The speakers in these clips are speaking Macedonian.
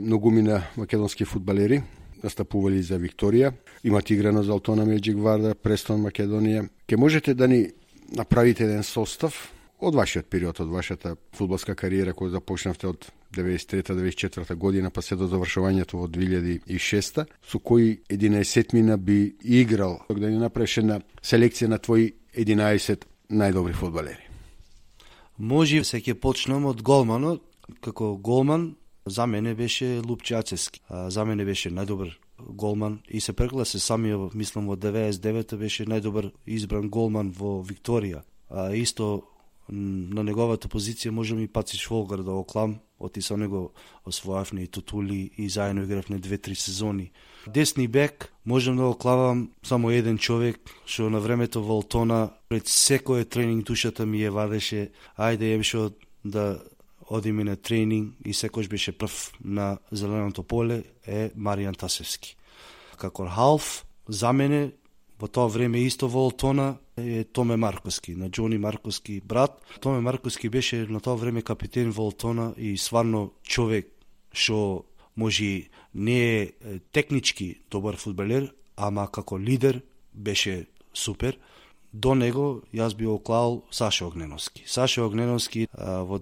многумина македонски фудбалери настапували за Викторија, имат играно за Алтона, Меджик Варда, Престон, Македонија. Ке можете да ни направите еден состав од вашиот период, од вашата фудбалска кариера која започнавте од 93-94 година па се до завршувањето во 2006, со кои 11 би играл, да ни направиш една селекција на твои 11 најдобри фудбалери? Може, се ќе почнем од голманот. Како голман, за мене беше Лупчацевски. За мене беше најдобар голман и се прегласи самиот, мислам, во 99 беше најдобар избран голман во Викторија. Исто на неговата позиција можем и Пациш Волгар да оклам, оти со него освојавме и титули и заедно игравме 2-3 сезони. Десни бек можем да оклавам само еден човек, што на времето во Алтона пред секој тренинг душата ми ја вадеше, ајде јемшо да одиме на тренинг и секојаш беше прв на зеленото поле, е Маријан Тасевски. Како халф, за мене, во тоа време исто во Алтона, е Томе Марковски, на Џони Марковски брат. Томе Марковски беше на тоа време капитен во Алтона и сварно човек што може не е технички добар фудбалер, ама како лидер беше супер. До него јас би оклал Саша Огненовски. Саша Огненовски во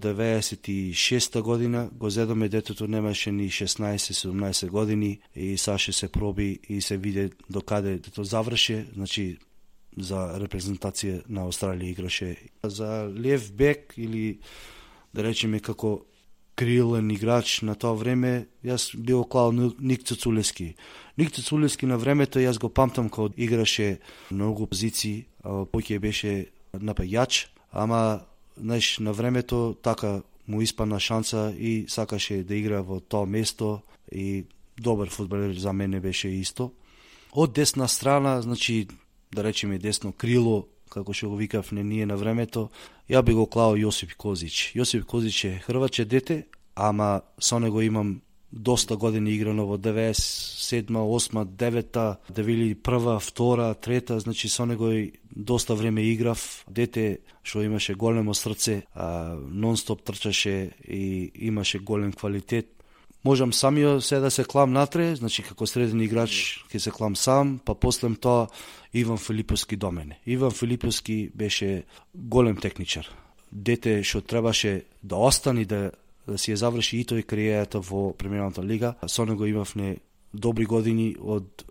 96 година го зедоме, детето немаше ни 16-17 години и Саша се проби и се виде докаде дето заврше, значи за репрезентација на Австралија играше. За лев бек или да речеме како крилен играч на тоа време, јас би оклал Ник Цуцулевски. Ник Цуцулевски на времето јас го памтам кога играше многу позиции, поќе беше напаѓач, ама знаеш, на времето така му испадна шанса и сакаше да игра во тоа место и добар фудбалер за мене беше исто. Од десна страна, значи да речеме десно крило, како што го викавме ние на времето, ја би го клао Јосип Козич. Јосип Козич е хрваче дете, ама со него имам доста години играно во 97, 8, 9, 2001, 2, 3, значи со него и доста време играв. Дете што имаше големо срце, нон-стоп трчаше и имаше голем квалитет. Можам самиот се да се клам натре, значи како среден играч ќе се клам сам, па после тоа Иван Филиповски до мене. Иван Филиповски беше голем техничар. Дете што требаше да остане да си ја заврши и тој кариерата во премиерната лига. Со него имавме добри години од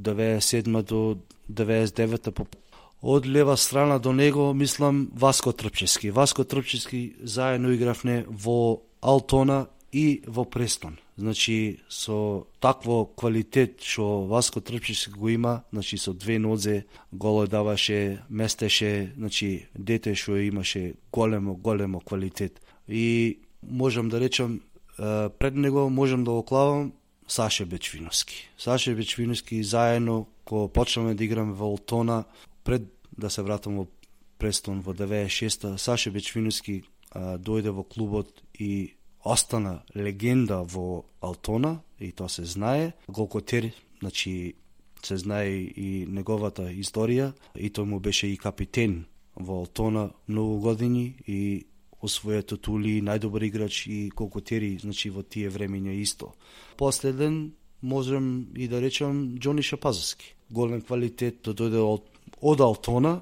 97 до 99. Од лева страна до него, мислам, Васко Трпчевски. Васко Трпчевски заедно игравме во Алтона и во Престон. Значи, со такво квалитет што Васко Трпчевски го има, значи со две нозе, голо даваше, местеше, значи, дете што имаше големо квалитет. И можам да речам, пред него можам да оклавам Саше Бечвиновски. Саше Бечвиновски заедно, кога почнаме да играме во Алтона, пред да се вратам во Престон во 96-та, Саше Бечвиновски дојде во клубот и остана легенда во Алтона, и тоа се знае. Голкотер, значи, се знае и неговата историја, и тој му беше и капитен во Алтона многу години и освоја титули, најдобар играч и голкотери, значи во тие времења исто. Последен можем и да речам Џони Шапазовски. Голем квалитет, да дојде од Алтона,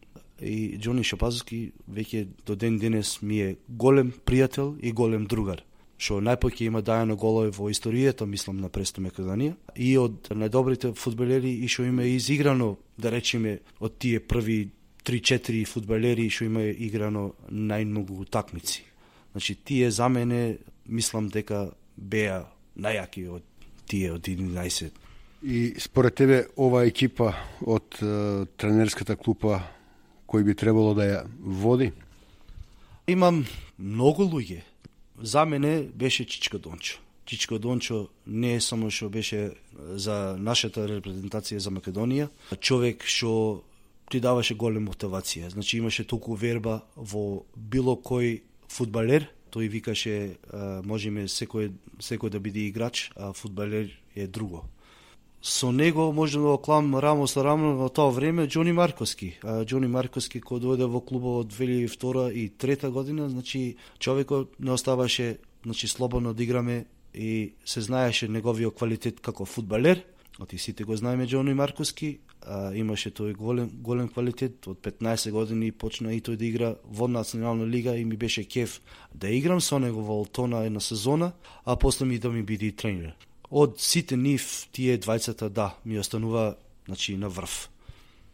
и Џони Шапазовски веќе до ден денес ми е голем пријател и голем другар, што најпоќе има дајано голови во историјата, мислам, на Престон Македонија, и од најдобрите фудбалери и што има изиграно, да речеме, од тие први 3-4 фудбалери што има играно најмногу такмици. Значи, тие за мене, мислам дека беа најаки од тие од 11. И според тебе, ова екипа од тренерската клупа, кој би требало да ја води? Имам многу луѓе. За мене беше Чичко Дончо. Чичко Дончо не е само што беше за нашата репрезентација за Македонија, човек што ти даваше голема мотивација. Значи имаше толку верба во било кој фудбалер. Тој викаше можеме секој да биде играч, а фудбалер е друго. Со него може да оклам рамо со рамо во тоа време Џони Марковски. Џони Марковски кој дојде во клубот од 2002 и 2003 година, значи човекот не оставаше, значи слободно да играме и се знаеше неговиот квалитет како фудбалер. Оти сите го знаеме Џони Марковски, имаше тој голем квалитет, од 15 години почна и тој да игра во национална лига и ми беше кеф да играм со него во Алтона една сезона, а после да ми биде и тренер. Од сите нив, тие двајцата, ми останува на врв.